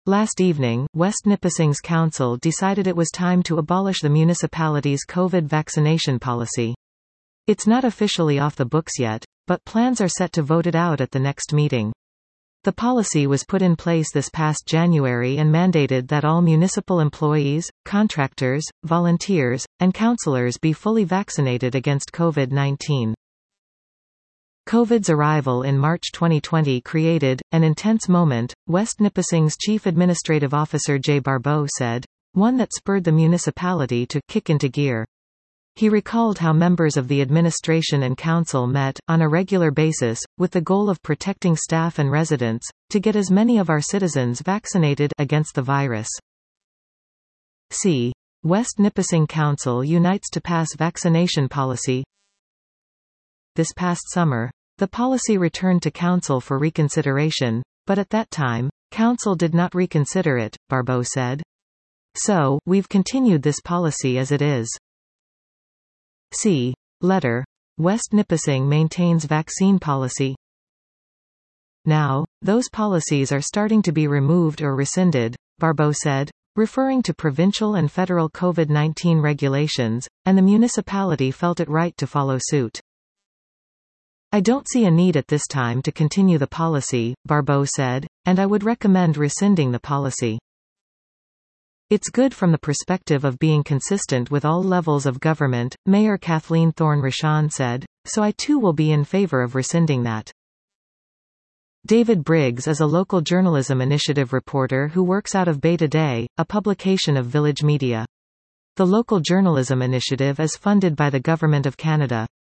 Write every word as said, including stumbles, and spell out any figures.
Last evening, West Nipissing's council decided it was time to abolish the municipality's COVID vaccination policy. It's not officially off the books yet, but plans are set to vote it out at the next meeting. The policy was put in place this past January and mandated that all municipal employees, contractors, volunteers, and councillors be fully vaccinated against COVID nineteen. COVID's arrival in March twenty twenty created an intense moment, West Nipissing's Chief Administrative Officer Jay Barbeau said, one that spurred the municipality to kick into gear. He recalled how members of the administration and council met, on a regular basis, with the goal of protecting staff and residents, to get as many of our citizens vaccinated against the virus. See. West Nipissing Council unites to pass vaccination policy. This past summer, the policy returned to Council for reconsideration, but at that time, Council did not reconsider it, Barbeau said. So, we've continued this policy as it is. See. Letter. West Nipissing maintains vaccine policy. Now, those policies are starting to be removed or rescinded, Barbeau said, referring to provincial and federal COVID nineteen regulations, and the municipality felt it right to follow suit. I don't see a need at this time to continue the policy, Barbeau said, and I would recommend rescinding the policy. It's good from the perspective of being consistent with all levels of government, Mayor Kathleen Thorne-Rochon said, so I too will be in favor of rescinding that. David Briggs is a local journalism initiative reporter who works out of Bay Today, a publication of Village Media. The local journalism initiative is funded by the Government of Canada.